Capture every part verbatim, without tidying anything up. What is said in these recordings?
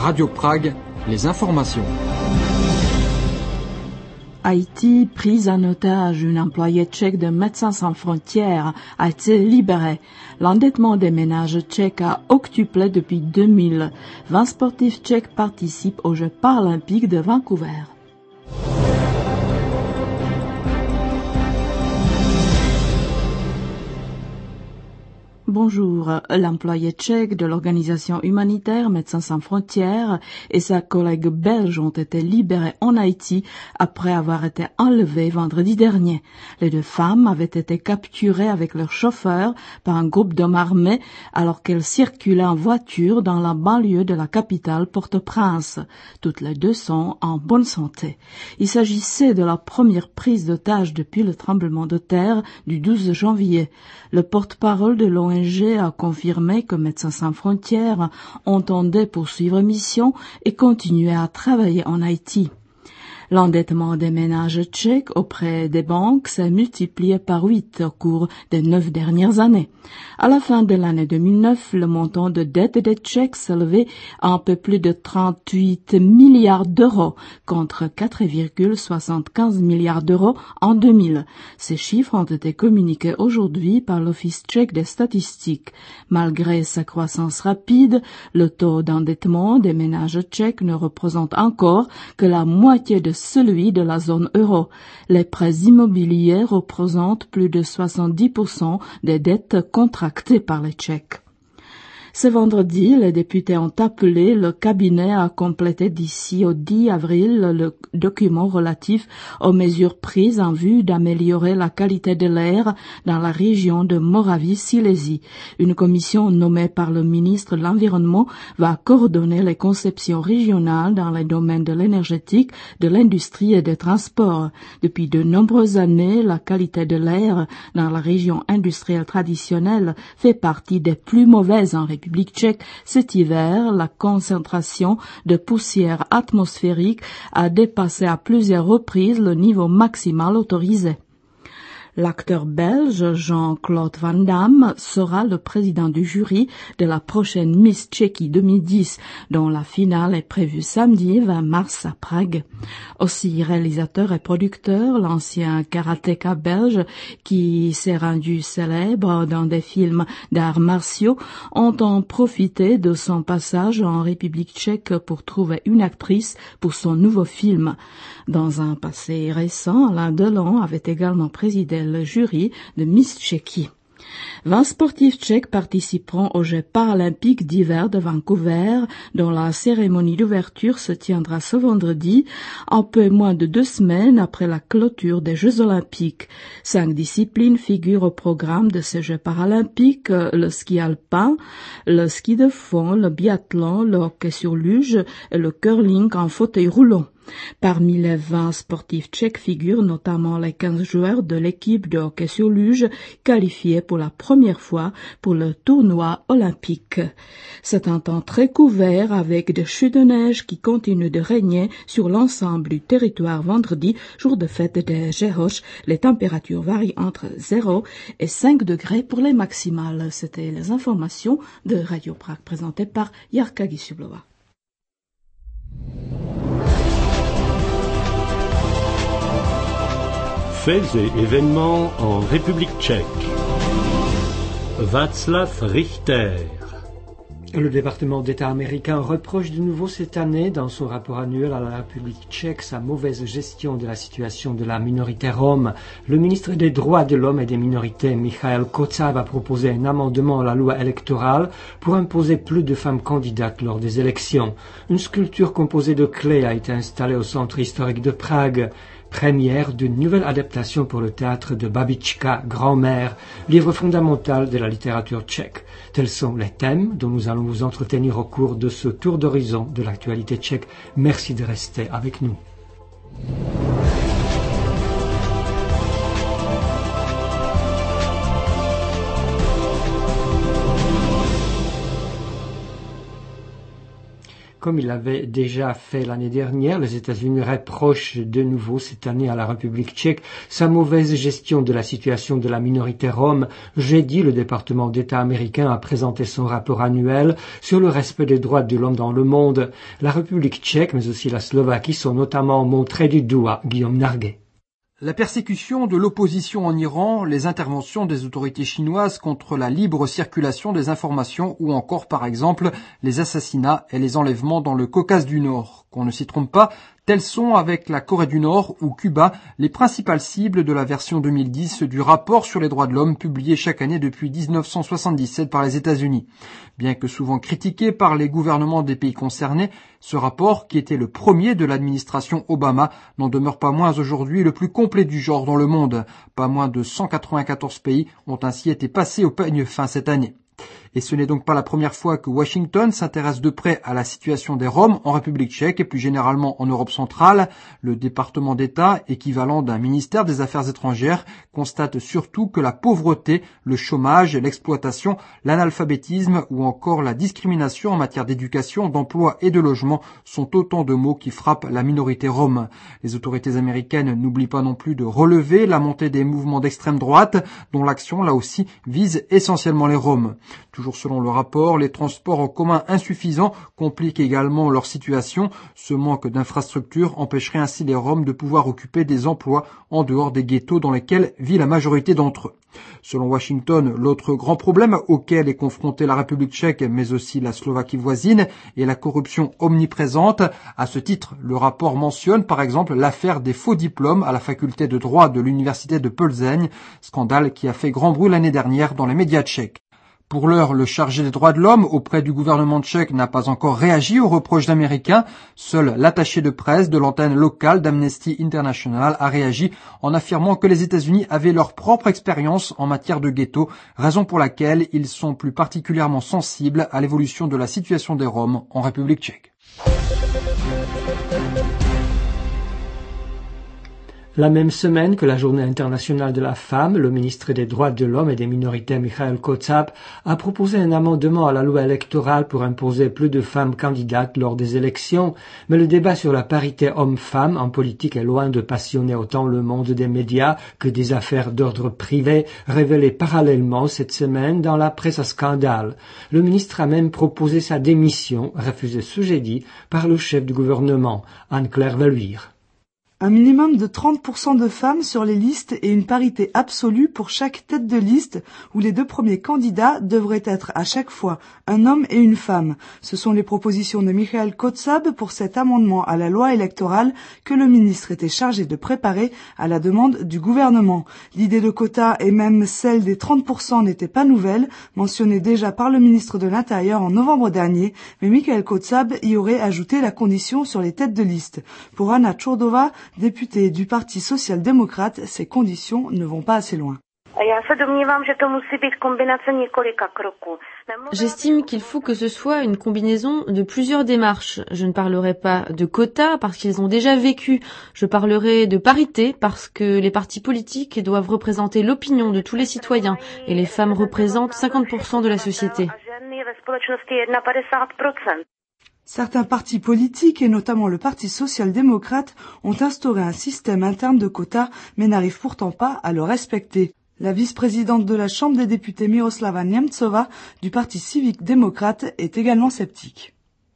Radio Prague, les informations. Haïti, prise en otage, une employée tchèque de Médecins sans frontières a été libérée. L'endettement des ménages tchèques a octuplé depuis deux mille. vingt sportifs tchèques participent aux Jeux paralympiques de Vancouver. Bonjour. L'employé tchèque de l'organisation humanitaire Médecins sans frontières et sa collègue belge ont été libérés en Haïti après avoir été enlevés vendredi dernier. Les deux femmes avaient été capturées avec leur chauffeur par un groupe d'hommes armés alors qu'elles circulaient en voiture dans la banlieue de la capitale Port-au-Prince. Toutes les deux sont en bonne santé. Il s'agissait de la première prise d'otage depuis le tremblement de terre du douze janvier. Le porte-parole de l'O N G a confirmé que Médecins sans frontières entendait poursuivre mission et continuer à travailler en Haïti. L'endettement des ménages tchèques auprès des banques s'est multiplié par huit au cours des neuf dernières années. À la fin de l'année deux mille neuf, le montant de dette des Tchèques s'élevait à un peu plus de trente-huit milliards d'euros contre quatre virgule soixante-quinze milliards d'euros en deux mille. Ces chiffres ont été communiqués aujourd'hui par l'Office tchèque des statistiques. Malgré sa croissance rapide, le taux d'endettement des ménages tchèques ne représente encore que la moitié de celui de la zone euro. Les prêts immobiliers représentent plus de soixante-dix pour cent des dettes contractées par les Tchèques. Ce vendredi, les députés ont appelé le cabinet à compléter d'ici au dix avril le document relatif aux mesures prises en vue d'améliorer la qualité de l'air dans la région de Moravie-Silésie. Une commission nommée par le ministre de l'Environnement va coordonner les conceptions régionales dans les domaines de l'énergétique, de l'industrie et des transports. Depuis de nombreuses années, la qualité de l'air dans la région industrielle traditionnelle fait partie des plus mauvaises en République tchèque. Cet hiver, la concentration de poussière atmosphérique a dépassé à plusieurs reprises le niveau maximal autorisé. L'acteur belge Jean-Claude Van Damme sera le président du jury de la prochaine Miss Tchéquie deux mille dix, dont la finale est prévue samedi vingt mars à Prague. Aussi réalisateur et producteur, l'ancien karatéka belge, qui s'est rendu célèbre dans des films d'arts martiaux, ont en profité de son passage en République tchèque pour trouver une actrice pour son nouveau film. Dans un passé récent, Alain Delon avait également présidé le jury de Miss Tchéquie. vingt sportifs tchèques participeront aux Jeux paralympiques d'hiver de Vancouver, dont la cérémonie d'ouverture se tiendra ce vendredi, un peu moins de deux semaines après la clôture des Jeux olympiques. Cinq disciplines figurent au programme de ces Jeux paralympiques: le ski alpin, le ski de fond, le biathlon, le hockey sur luge et le curling en fauteuil roulant. Parmi les vingt sportifs tchèques figurent notamment les quinze joueurs de l'équipe de hockey sur luge qualifiés pour la première fois pour le tournoi olympique. C'est un temps très couvert avec des chutes de neige qui continuent de régner sur l'ensemble du territoire vendredi, jour de fête des Géroches. Les températures varient entre zéro et cinq degrés pour les maximales. C'était les informations de Radio Prague présentées par Jarka Gisublova. Faits et événements en République tchèque. Václav Richter. Le département d'État américain reproche de nouveau cette année, dans son rapport annuel à la République tchèque, sa mauvaise gestion de la situation de la minorité rome. Le ministre des Droits de l'Homme et des Minorités, Michael Kocav, a proposé un amendement à la loi électorale pour imposer plus de femmes candidates lors des élections. Une sculpture composée de clés a été installée au centre historique de Prague. Première d'une nouvelle adaptation pour le théâtre de Babička, Grand-mère, livre fondamental de la littérature tchèque. Tels sont les thèmes dont nous allons vous entretenir au cours de ce tour d'horizon de l'actualité tchèque. Merci de rester avec nous. Comme il l'avait déjà fait l'année dernière, les États-Unis reprochent de nouveau cette année à la République tchèque sa mauvaise gestion de la situation de la minorité rome. Jeudi, le département d'État américain a présenté son rapport annuel sur le respect des droits de l'homme dans le monde. La République tchèque, mais aussi la Slovaquie, sont notamment montrées du doigt. Guillaume Narguet. La persécution de l'opposition en Iran, les interventions des autorités chinoises contre la libre circulation des informations ou encore, par exemple, les assassinats et les enlèvements dans le Caucase du Nord. Qu'on ne s'y trompe pas, telles sont, avec la Corée du Nord ou Cuba, les principales cibles de la version deux mille dix du rapport sur les droits de l'homme publié chaque année depuis dix-neuf cent soixante-dix-sept par les États-Unis. Bien que souvent critiqué par les gouvernements des pays concernés, ce rapport, qui était le premier de l'administration Obama, n'en demeure pas moins aujourd'hui le plus complet du genre dans le monde. Pas moins de cent quatre-vingt-quatorze pays ont ainsi été passés au peigne fin cette année. Et ce n'est donc pas la première fois que Washington s'intéresse de près à la situation des Roms en République tchèque et plus généralement en Europe centrale. Le département d'État, équivalent d'un ministère des Affaires étrangères, constate surtout que la pauvreté, le chômage, l'exploitation, l'analphabétisme ou encore la discrimination en matière d'éducation, d'emploi et de logement sont autant de mots qui frappent la minorité rome. Les autorités américaines n'oublient pas non plus de relever la montée des mouvements d'extrême droite, dont l'action, là aussi, vise essentiellement les Roms. Toujours selon le rapport, les transports en commun insuffisants compliquent également leur situation. Ce manque d'infrastructures empêcherait ainsi les Roms de pouvoir occuper des emplois en dehors des ghettos dans lesquels vit la majorité d'entre eux. Selon Washington, l'autre grand problème auquel est confrontée la République tchèque, mais aussi la Slovaquie voisine, est la corruption omniprésente. À ce titre, le rapport mentionne par exemple l'affaire des faux diplômes à la faculté de droit de l'université de Plzeň, scandale qui a fait grand bruit l'année dernière dans les médias tchèques. Pour l'heure, le chargé des droits de l'homme auprès du gouvernement tchèque n'a pas encore réagi aux reproches d'Américains. Seul l'attaché de presse de l'antenne locale d'Amnesty International a réagi en affirmant que les États-Unis avaient leur propre expérience en matière de ghetto, raison pour laquelle ils sont plus particulièrement sensibles à l'évolution de la situation des Roms en République tchèque. La même semaine que la Journée internationale de la femme, le ministre des Droits de l'Homme et des minorités, Michael Kocáb, a proposé un amendement à la loi électorale pour imposer plus de femmes candidates lors des élections. Mais le débat sur la parité homme-femme en politique est loin de passionner autant le monde des médias que des affaires d'ordre privé, révélées parallèlement cette semaine dans la presse à scandale. Le ministre a même proposé sa démission, refusée ce jeudi par le chef du gouvernement, Anne-Claire Veluire. Un minimum de trente pour cent de femmes sur les listes et une parité absolue pour chaque tête de liste où les deux premiers candidats devraient être à chaque fois un homme et une femme. Ce sont les propositions de Michael Kocáb pour cet amendement à la loi électorale que le ministre était chargé de préparer à la demande du gouvernement. L'idée de quotas et même celle des trente pour cent n'était pas nouvelle, mentionnée déjà par le ministre de l'Intérieur en novembre dernier, mais Michael Kocáb y aurait ajouté la condition sur les têtes de liste. Pour Anna Tchourdova, députée du Parti social-démocrate, ces conditions ne vont pas assez loin. J'estime qu'il faut que ce soit une combinaison de plusieurs démarches. Je ne parlerai pas de quotas parce qu'ils ont déjà vécu. Je parlerai de parité parce que les partis politiques doivent représenter l'opinion de tous les citoyens et les femmes représentent cinquante pour cent de la société. Certains partis politiques, et notamment le Parti social-démocrate, ont instauré un système interne de quotas, mais n'arrivent pourtant pas à le respecter. La vice-présidente de la Chambre des députés Miroslava Němcová du Parti civique-démocrate est également sceptique.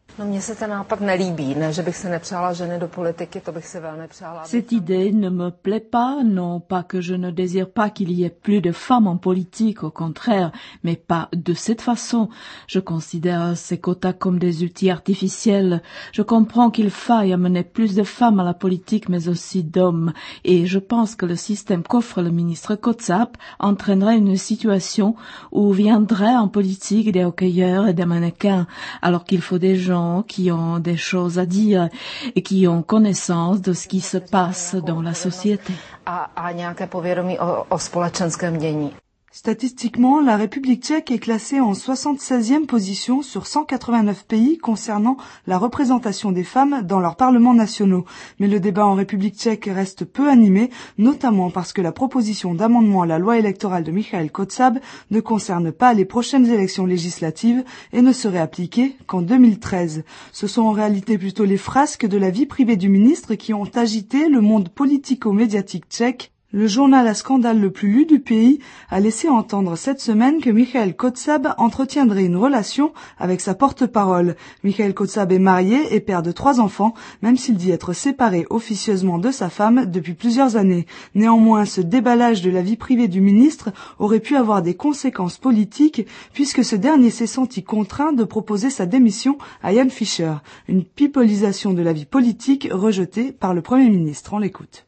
Cette idée ne me plaît pas, non pas que je ne désire pas qu'il y ait plus de femmes en politique, au contraire, mais pas de cette façon. Je considère ces quotas comme des outils artificiels. Je comprends qu'il faille amener plus de femmes à la politique, mais aussi d'hommes, et je pense que le système qu'offre le ministre Kocáb entraînerait une situation où viendraient en politique des hockeyeurs et des mannequins, alors qu'il faut des gens qui ont des choses à dire et qui ont connaissance de ce qui se passe dans la société. Statistiquement, la République tchèque est classée en soixante-seizième position sur cent quatre-vingt-neuf pays concernant la représentation des femmes dans leurs parlements nationaux. Mais le débat en République tchèque reste peu animé, notamment parce que la proposition d'amendement à la loi électorale de Michael Kotsab ne concerne pas les prochaines élections législatives et ne serait appliquée qu'en deux mille treize. Ce sont en réalité plutôt les frasques de la vie privée du ministre qui ont agité le monde politico-médiatique tchèque. Le journal à scandale le plus lu du pays a laissé entendre cette semaine que Michael Kotsab entretiendrait une relation avec sa porte-parole. Michael Kotsab est marié et père de trois enfants, même s'il dit être séparé officieusement de sa femme depuis plusieurs années. Néanmoins, ce déballage de la vie privée du ministre aurait pu avoir des conséquences politiques, puisque ce dernier s'est senti contraint de proposer sa démission à Jan Fischer, une pipolisation de la vie politique rejetée par le Premier ministre. On l'écoute.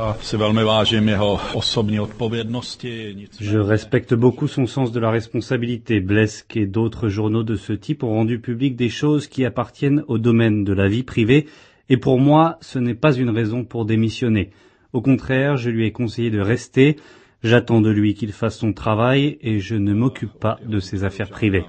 Je respecte beaucoup son sens de la responsabilité. Blesk et d'autres journaux de ce type ont rendu public des choses qui appartiennent au domaine de la vie privée, et pour moi, ce n'est pas une raison pour démissionner. Au contraire, je lui ai conseillé de rester. J'attends de lui qu'il fasse son travail et je ne m'occupe pas de ses affaires privées.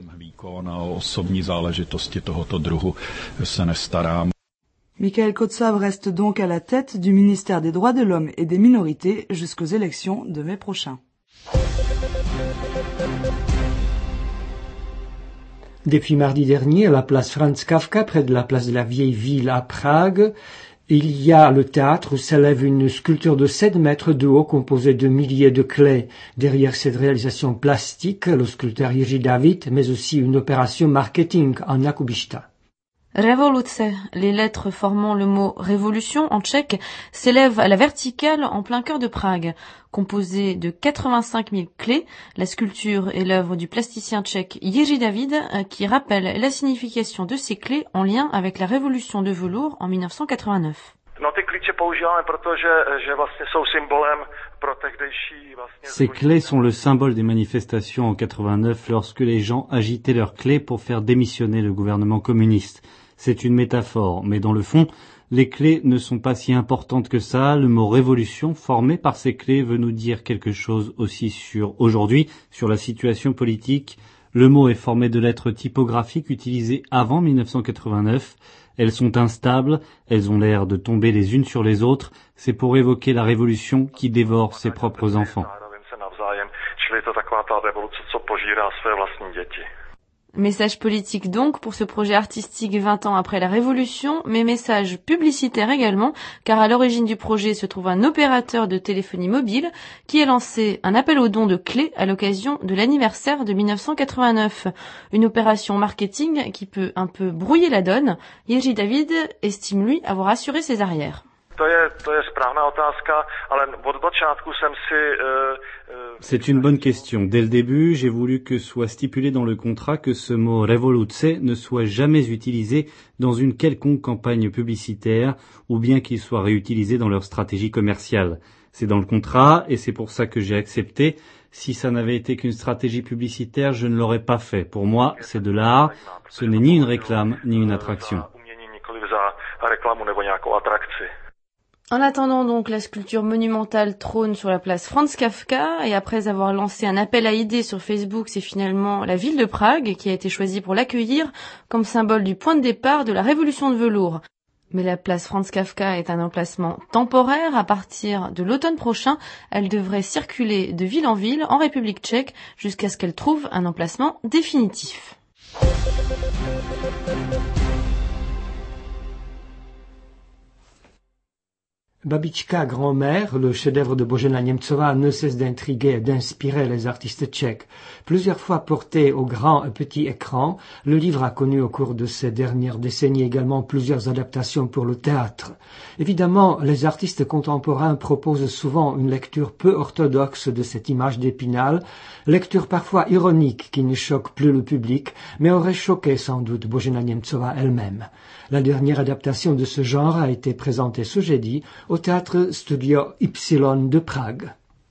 Michael Kotsab reste donc à la tête du ministère des Droits de l'Homme et des Minorités jusqu'aux élections de mai prochain. Depuis mardi dernier, à la place Franz Kafka, près de la place de la Vieille Ville à Prague, il y a le théâtre où s'élève une sculpture de sept mètres de haut composée de milliers de clés. Derrière cette réalisation plastique, le sculpteur Jiří David, mais aussi une opération marketing en Jakubista. Revoluce, les lettres formant le mot révolution en tchèque, s'élèvent à la verticale en plein cœur de Prague. Composée de quatre-vingt-cinq mille clés, la sculpture est l'œuvre du plasticien tchèque Jiří David, qui rappelle la signification de ces clés en lien avec la révolution de velours en dix-neuf cent quatre-vingt-neuf. Ces clés sont le symbole des manifestations en quatre-vingt-neuf lorsque les gens agitaient leurs clés pour faire démissionner le gouvernement communiste. C'est une métaphore, mais dans le fond, les clés ne sont pas si importantes que ça. Le mot révolution formé par ces clés veut nous dire quelque chose aussi sur aujourd'hui, sur la situation politique. Le mot est formé de lettres typographiques utilisées avant dix-neuf cent quatre-vingt-neuf. Elles sont instables, elles ont l'air de tomber les unes sur les autres. C'est pour évoquer la révolution qui dévore ses propres enfants. Message politique donc pour ce projet artistique vingt ans après la Révolution, mais message publicitaire également, car à l'origine du projet se trouve un opérateur de téléphonie mobile qui a lancé un appel aux dons de clés à l'occasion de l'anniversaire de dix-neuf cent quatre-vingt-neuf. Une opération marketing qui peut un peu brouiller la donne. Jiří David estime lui avoir assuré ses arrières. C'est une bonne question. Dès le début, j'ai voulu que soit stipulé dans le contrat que ce mot révoluce ne soit jamais utilisé dans une quelconque campagne publicitaire ou bien qu'il soit réutilisé dans leur stratégie commerciale. C'est dans le contrat et c'est pour ça que j'ai accepté. Si ça n'avait été qu'une stratégie publicitaire, je ne l'aurais pas fait. Pour moi, c'est de l'art. Ce n'est ni une réclame ni une attraction. En attendant donc, la sculpture monumentale trône sur la place Franz Kafka et après avoir lancé un appel à idées sur Facebook, c'est finalement la ville de Prague qui a été choisie pour l'accueillir comme symbole du point de départ de la révolution de velours. Mais la place Franz Kafka est un emplacement temporaire. À partir de l'automne prochain, elle devrait circuler de ville en ville en République tchèque jusqu'à ce qu'elle trouve un emplacement définitif. Babička grand-mère, le chef-d'œuvre de Božena Němcová, ne cesse d'intriguer et d'inspirer les artistes tchèques. Plusieurs fois porté au grand et petit écran, le livre a connu au cours de ces dernières décennies également plusieurs adaptations pour le théâtre. Évidemment, les artistes contemporains proposent souvent une lecture peu orthodoxe de cette image d'Épinal, lecture parfois ironique qui ne choque plus le public, mais aurait choqué sans doute Božena Němcová elle-même. La dernière adaptation de ce genre a été présentée ce jeudi au théâtre Studio Y de Prague.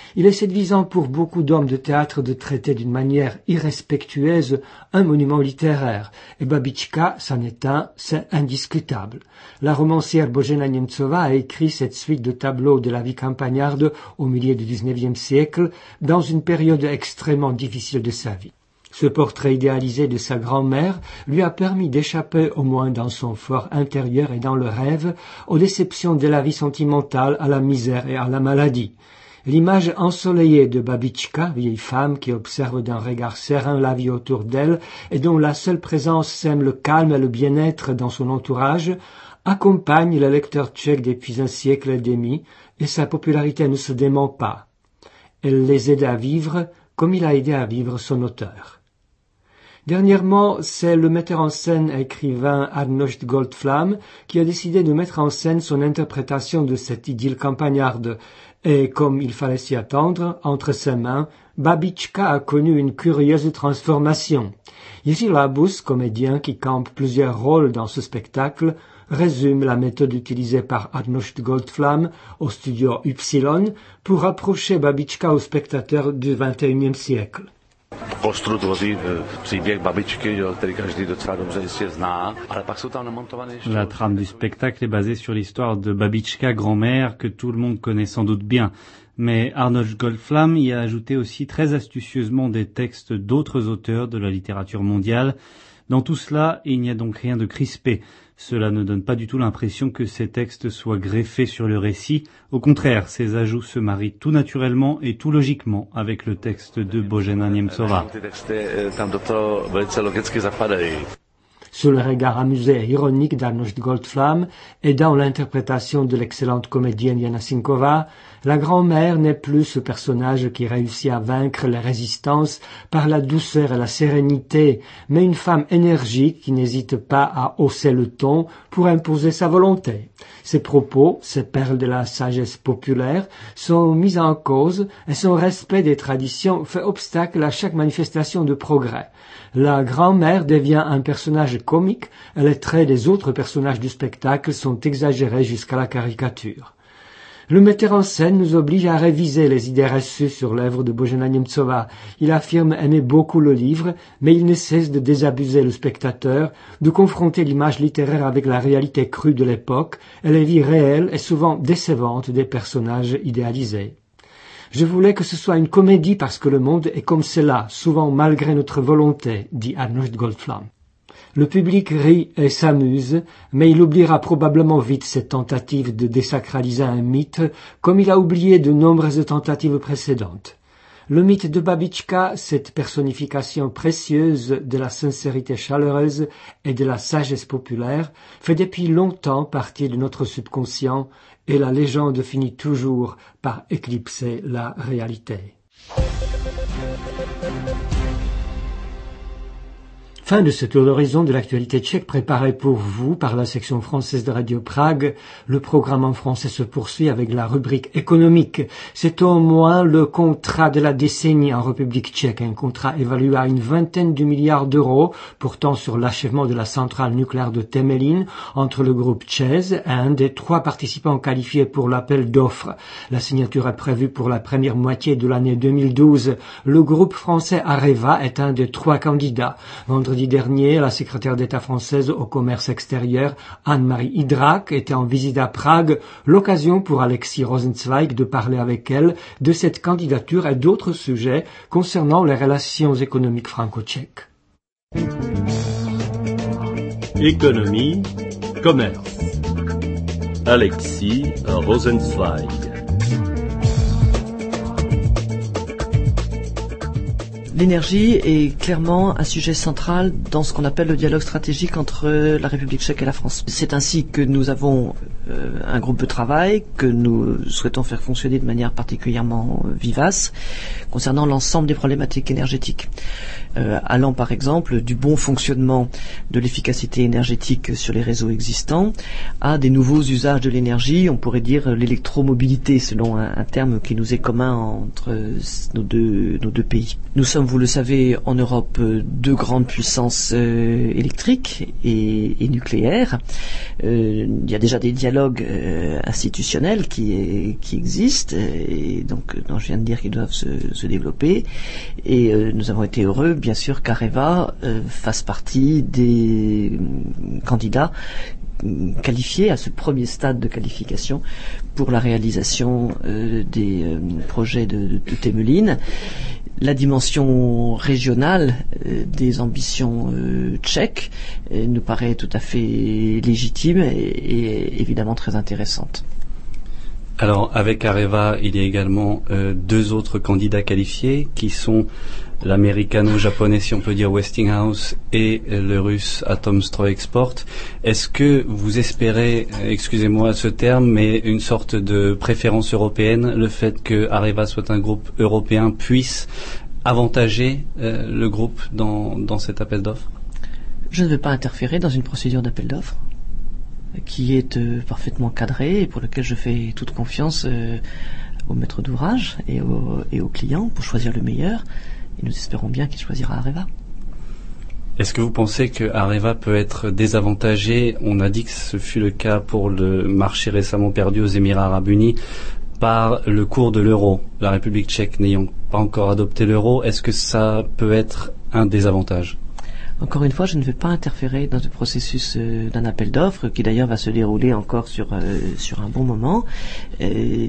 Il est séduisant pour beaucoup d'hommes de théâtre de traiter d'une manière irrespectueuse un monument littéraire, et Babitchka s'en est un, c'est indiscutable. La romancière Božena Němcová a écrit cette suite de tableaux de la vie campagnarde au milieu du dix-neuvième siècle, dans une période extrêmement difficile de sa vie. Ce portrait idéalisé de sa grand-mère lui a permis d'échapper au moins dans son fort intérieur et dans le rêve aux déceptions de la vie sentimentale, à la misère et à la maladie. L'image ensoleillée de Babitchka, vieille femme qui observe d'un regard serein la vie autour d'elle et dont la seule présence sème le calme et le bien-être dans son entourage, accompagne le lecteur tchèque depuis un siècle et demi et sa popularité ne se dément pas. Elle les aide à vivre comme il a aidé à vivre son auteur. Dernièrement, c'est le metteur en scène et écrivain Arnošt Goldflam qui a décidé de mettre en scène son interprétation de cette idylle campagnarde. Et comme il fallait s'y attendre, entre ses mains, Babitchka a connu une curieuse transformation. Jiří Labus, comédien qui campe plusieurs rôles dans ce spectacle, résume la méthode utilisée par Arnošt Goldflam au studio Y pour rapprocher Babitchka au spectateur du vingt et unième siècle. Kostru tvoří příběh babičky, který každý docela dobře jistě zná, ale pak jsou tam namontované ještě... La trame du spectacle est basée sur l'histoire de Babitchka, grand-mère, que tout le monde connaît sans doute bien. Mais Arnošt Goldflam y a ajouté aussi très astucieusement des textes d'autres auteurs de la littérature mondiale. Dans tout cela, il n'y a donc rien de crispé. Cela ne donne pas du tout l'impression que ces textes soient greffés sur le récit. Au contraire, ces ajouts se marient tout naturellement et tout logiquement avec le texte de Božena Němcová. Sous le regard amusé et ironique d'Arnošt Goldflam et dans l'interprétation de l'excellente comédienne Jana Sinková, la grand-mère n'est plus ce personnage qui réussit à vaincre les résistances par la douceur et la sérénité, mais une femme énergique qui n'hésite pas à hausser le ton pour imposer sa volonté. Ses propos, ces perles de la sagesse populaire, sont mis en cause et son respect des traditions fait obstacle à chaque manifestation de progrès. La grand-mère devient un personnage comique et les traits des autres personnages du spectacle sont exagérés jusqu'à la caricature. Le metteur en scène nous oblige à réviser les idées reçues sur l'œuvre de Božena Němcová. Il affirme aimer beaucoup le livre, mais il ne cesse de désabuser le spectateur, de confronter l'image littéraire avec la réalité crue de l'époque et les vies réelles et souvent décevantes des personnages idéalisés. Je voulais que ce soit une comédie parce que le monde est comme cela, souvent malgré notre volonté, dit Arnošt Goldflam. Le public rit et s'amuse, mais il oubliera probablement vite cette tentative de désacraliser un mythe, comme il a oublié de nombreuses tentatives précédentes. Le mythe de Babitchka, cette personnification précieuse de la sincérité chaleureuse et de la sagesse populaire, fait depuis longtemps partie de notre subconscient, et la légende finit toujours par éclipser la réalité. Fin de ce tour d'horizon de l'actualité tchèque préparé pour vous par la section française de Radio Prague. Le programme en français se poursuit avec la rubrique économique. C'est au moins le contrat de la décennie en République tchèque, un contrat évalué à une vingtaine de milliards d'euros, portant sur l'achèvement de la centrale nucléaire de Temelín entre le groupe ČEZ et un des trois participants qualifiés pour l'appel d'offres. La signature est prévue pour la première moitié de l'année deux mille douze. Le groupe français Areva est un des trois candidats. Vendredi dernier, la secrétaire d'État française au commerce extérieur, Anne-Marie Hydrac, était en visite à Prague, l'occasion pour Alexis Rosenzweig de parler avec elle de cette candidature et d'autres sujets concernant les relations économiques franco-tchèques. Économie, commerce. Alexis Rosenzweig. L'énergie est clairement un sujet central dans ce qu'on appelle le dialogue stratégique entre la République tchèque et la France. C'est ainsi que nous avons euh, un groupe de travail que nous souhaitons faire fonctionner de manière particulièrement vivace concernant l'ensemble des problématiques énergétiques. Euh, allant par exemple du bon fonctionnement de l'efficacité énergétique sur les réseaux existants à des nouveaux usages de l'énergie, on pourrait dire l'électromobilité selon un, un terme qui nous est commun entre nos deux, nos deux pays. Nous sommes, vous le savez, en Europe deux grandes puissances euh, électriques et, et nucléaires. Euh, il y a déjà des dialogues dialogue euh, institutionnel qui, est, qui existe et donc dont je viens de dire qu'ils doivent se, se développer. Et euh, nous avons été heureux, bien sûr, qu'Areva euh, fasse partie des euh, candidats qualifiés à ce premier stade de qualification pour la réalisation euh, des euh, projets de, de, de Temelín. La dimension régionale euh, des ambitions euh, tchèques euh, nous paraît tout à fait légitime et, et évidemment très intéressante. Alors, avec Areva, il y a également euh, deux autres candidats qualifiés qui sont l'américano-japonais, si on peut dire, Westinghouse et le russe Atomstroyexport. Est-ce que vous espérez, excusez-moi ce terme, mais une sorte de préférence européenne, le fait que Areva soit un groupe européen puisse avantager euh, le groupe dans, dans cet appel d'offres? Je ne veux pas interférer dans une procédure d'appel d'offres qui est euh, parfaitement cadrée et pour lequel je fais toute confiance euh, au maître d'ouvrage et au, et au client pour choisir le meilleur. Et nous espérons bien qu'il choisira Areva. Est-ce que vous pensez que Areva peut être désavantagé? On a dit que ce fut le cas pour le marché récemment perdu aux Émirats Arabes Unis par le cours de l'euro. La République tchèque n'ayant pas encore adopté l'euro, est-ce que ça peut être un désavantage? Encore une fois, je ne vais pas interférer dans le processus euh, d'un appel d'offres qui d'ailleurs va se dérouler encore sur euh, sur un bon moment. Euh,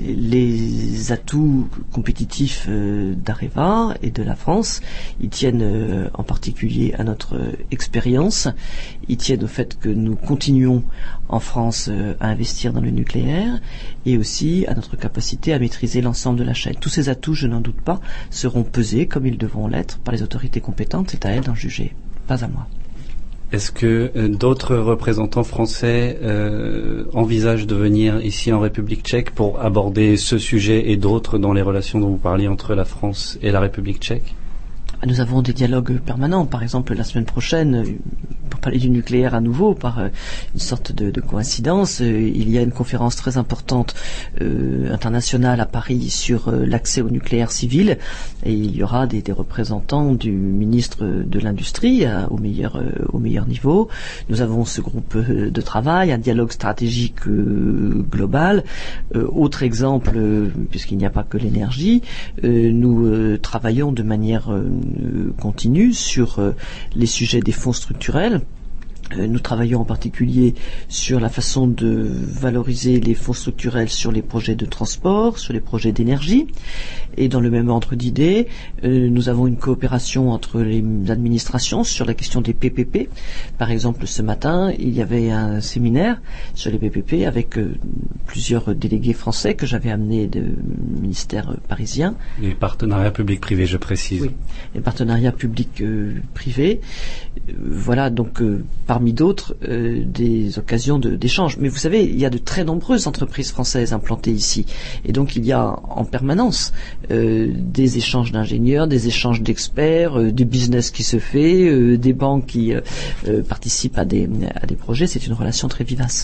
les atouts compétitifs euh, d'Areva et de la France, ils tiennent euh, en particulier à notre euh, expérience, ils tiennent au fait que nous continuons en France euh, à investir dans le nucléaire et aussi à notre capacité à maîtriser l'ensemble de la chaîne. Tous ces atouts, je n'en doute pas, seront pesés comme ils devront l'être par les autorités compétentes. C'est à elles d'en juger. Pas à moi. Est-ce que euh, d'autres représentants français euh, envisagent de venir ici en République tchèque pour aborder ce sujet et d'autres dans les relations dont vous parliez entre la France et la République tchèque? Nous avons des dialogues permanents. Par exemple, la semaine prochaine, pour parler du nucléaire à nouveau, par euh, une sorte de, de coïncidence, euh, il y a une conférence très importante euh, internationale à Paris sur euh, l'accès au nucléaire civil, et il y aura des, des représentants du ministre de l'Industrie euh, au meilleur euh, au meilleur niveau. Nous avons ce groupe euh, de travail, un dialogue stratégique euh, global. Euh, autre exemple, euh, puisqu'il n'y a pas que l'énergie, euh, nous euh, travaillons de manière euh, continue sur euh, les sujets des fonds structurels. Euh, nous travaillons en particulier sur la façon de valoriser les fonds structurels sur les projets de transport, sur les projets d'énergie. Et dans le même ordre d'idées, euh, nous avons une coopération entre les administrations sur la question des P P P. Par exemple, ce matin, il y avait un séminaire sur les P P P avec euh, plusieurs délégués français que j'avais amenés de ministères parisiens. Les partenariats publics-privés, je précise. Oui, les partenariats publics-privés. Euh, voilà, donc euh, parmi d'autres, euh, des occasions de, d'échange. Mais vous savez, il y a de très nombreuses entreprises françaises implantées ici. Et donc, il y a en permanence euh, des échanges d'ingénieurs, des échanges d'experts, euh, du business qui se fait, euh, des banques qui euh, euh, participent à des, à des projets. C'est une relation très vivace.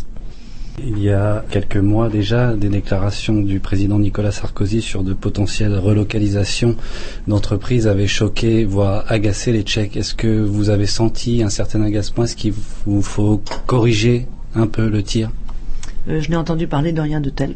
Il y a quelques mois déjà, des déclarations du président Nicolas Sarkozy sur de potentielles relocalisations d'entreprises avaient choqué, voire agacé les Tchèques. Est-ce que vous avez senti un certain agacement? Est-ce qu'il vous faut corriger un peu le tir? euh, Je n'ai entendu parler de rien de tel.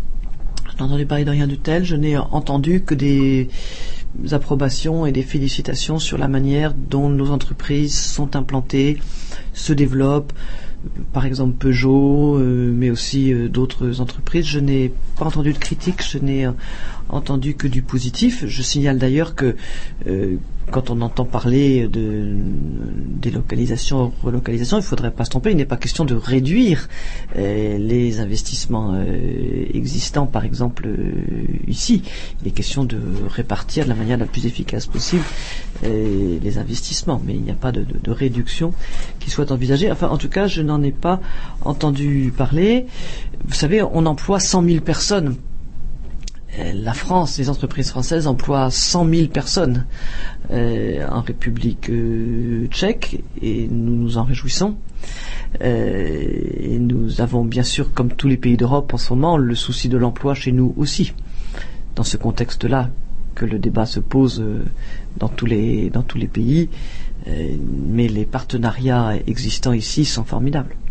Je n'ai entendu parler de rien de tel. Je n'ai entendu que des approbations et des félicitations sur la manière dont nos entreprises sont implantées, se développent. Par exemple Peugeot, euh, mais aussi euh, d'autres entreprises. Je n'ai pas entendu de critiques, je n'ai euh, entendu que du positif. Je signale d'ailleurs que euh, quand on entend parler de délocalisation, relocalisation, il ne faudrait pas se tromper. Il n'est pas question de réduire euh, les investissements euh, existants, par exemple euh, ici. Il est question de répartir de la manière la plus efficace possible euh, les investissements, mais il n'y a pas de, de, de réduction qui soit envisagée. Enfin, en tout cas, je n'en ai pas entendu parler. Vous savez, on emploie cent mille personnes. La France, les entreprises françaises emploient cent mille personnes euh, en République euh, tchèque et nous nous en réjouissons. Euh, et nous avons bien sûr, comme tous les pays d'Europe en ce moment, le souci de l'emploi chez nous aussi. Dans ce contexte-là, que le débat se pose euh, dans tous les dans tous les pays, euh, mais les partenariats existants ici sont formidables.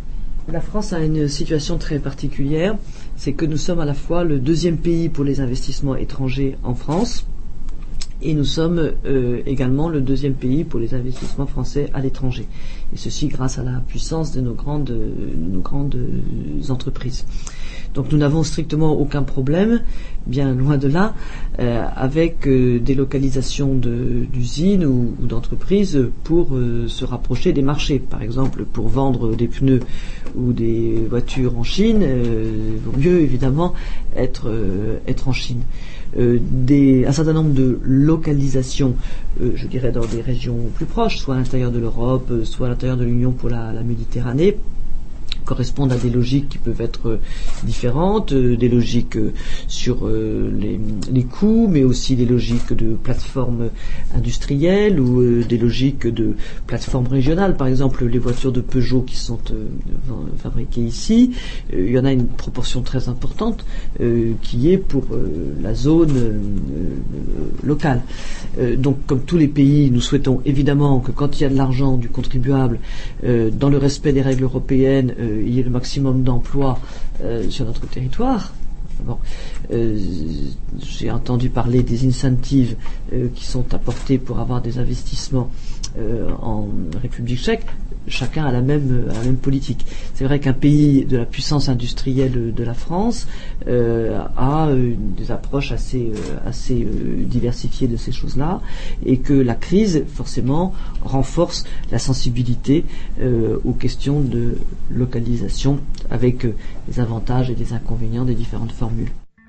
La France a une situation très particulière, c'est que nous sommes à la fois le deuxième pays pour les investissements étrangers en France, et nous sommes euh, également le deuxième pays pour les investissements français à l'étranger. Et ceci grâce à la puissance de nos grandes, euh, nos grandes euh, entreprises. Donc nous n'avons strictement aucun problème, bien loin de là, euh, avec euh, des localisations de, d'usines ou, ou d'entreprises pour euh, se rapprocher des marchés. Par exemple, pour vendre des pneus ou des voitures en Chine, euh, il vaut mieux évidemment être, euh, être en Chine. Euh, des, un certain nombre de localisations, euh, je dirais dans des régions plus proches, soit à l'intérieur de l'Europe, euh, soit à l'intérieur de l'Union pour la, la Méditerranée, correspondent à des logiques qui peuvent être euh, différentes, euh, des logiques euh, sur euh, les, les coûts, mais aussi des logiques de plateformes industrielles ou euh, des logiques de plateformes régionales. Par exemple, les voitures de Peugeot qui sont euh, fabriquées ici, euh, il y en a une proportion très importante euh, qui est pour euh, la zone euh, euh, locale. Euh, donc, comme tous les pays, nous souhaitons évidemment que quand il y a de l'argent du contribuable, euh, dans le respect des règles européennes, euh, il y ait le maximum d'emplois euh, sur notre territoire. Bon, euh, j'ai entendu parler des incentives euh, qui sont apportés pour avoir des investissements euh, en République tchèque. Chacun a la même, a la même politique. C'est vrai qu'un pays de la puissance industrielle de la France euh, a euh, des approches assez, euh, assez euh, diversifiées de ces choses-là, et que la crise, forcément, renforce la sensibilité euh, aux questions de localisation, avec euh, les avantages et les inconvénients des différentes formules.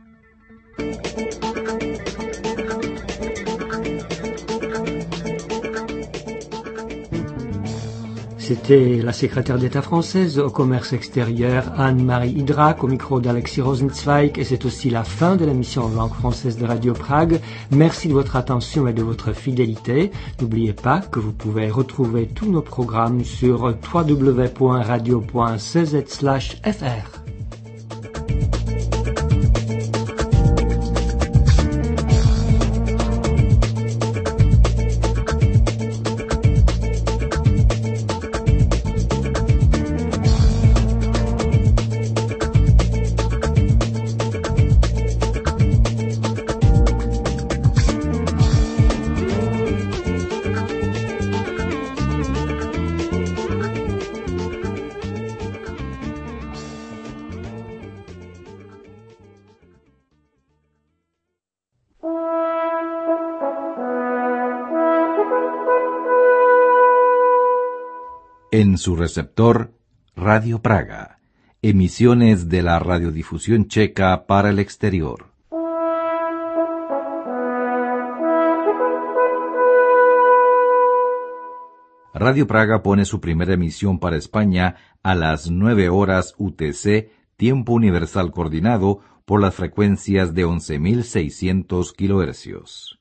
C'était la secrétaire d'État française au commerce extérieur, Anne-Marie Idrac, au micro d'Alexis Rosenzweig, et c'est aussi la fin de l'émission en langue française de Radio Prague. Merci de votre attention et de votre fidélité. N'oubliez pas que vous pouvez retrouver tous nos programmes sur w w w point radio point c z slash f r. En su receptor, Radio Praga, emisiones de la radiodifusión checa para el exterior. Radio Praga pone su primera emisión para España a las nueve horas U T C, tiempo universal coordinado, por las frecuencias de once mil seiscientos kilohercios.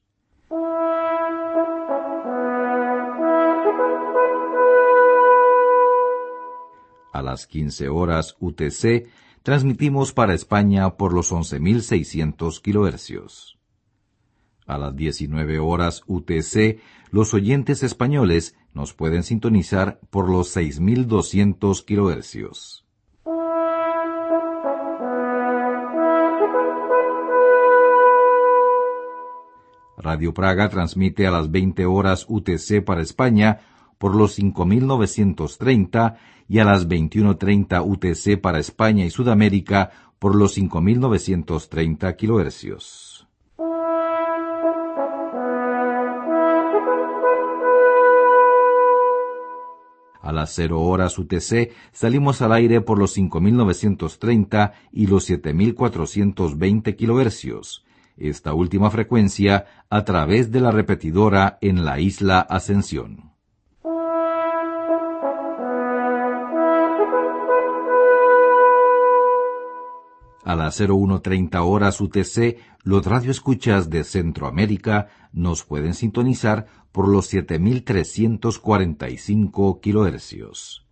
A las quince horas U T C, transmitimos para España por los once mil seiscientos kilohercios. A las diecinueve horas U T C, los oyentes españoles nos pueden sintonizar por los seis mil doscientos kilohercios. Radio Praga transmite a las veinte horas U T C para España por los cinco mil novecientos treinta y a las veintiuno treinta U T C para España y Sudamérica por los cinco mil novecientos treinta kilohercios. A las cero horas U T C salimos al aire por los cinco mil novecientos treinta y los siete mil cuatrocientos veinte kilohercios. Esta última frecuencia a través de la repetidora en la isla Ascensión. A las cero uno treinta horas U T C, los radioescuchas de Centroamérica nos pueden sintonizar por los siete mil trescientos cuarenta y cinco kilohercios.